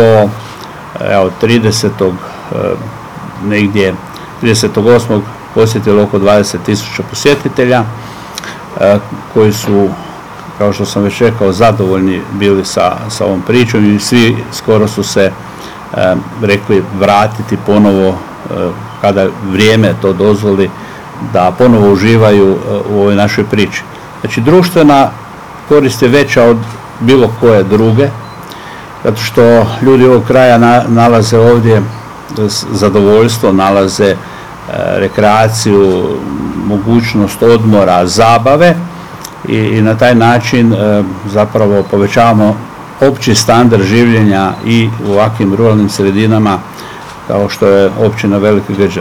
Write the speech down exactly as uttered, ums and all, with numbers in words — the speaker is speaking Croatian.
Evo, tridesetog negdje tridesetog osmog posjetilo oko dvadeset tisuća posjetitelja koji su, kao što sam već rekao, zadovoljni bili sa, sa ovom pričom i svi skoro su se rekli vratiti ponovo kada vrijeme to dozvoli, da ponovo uživaju u ovoj našoj priči. Znači, društvena korist je veća od bilo koje druge, zato što ljudi ovog kraja na, nalaze ovdje zadovoljstvo, nalaze e, rekreaciju, mogućnost odmora, zabave i, i na taj način e, zapravo povećavamo opći standard življenja i u ovakvim ruralnim sredinama kao što je općina Velika Grđa.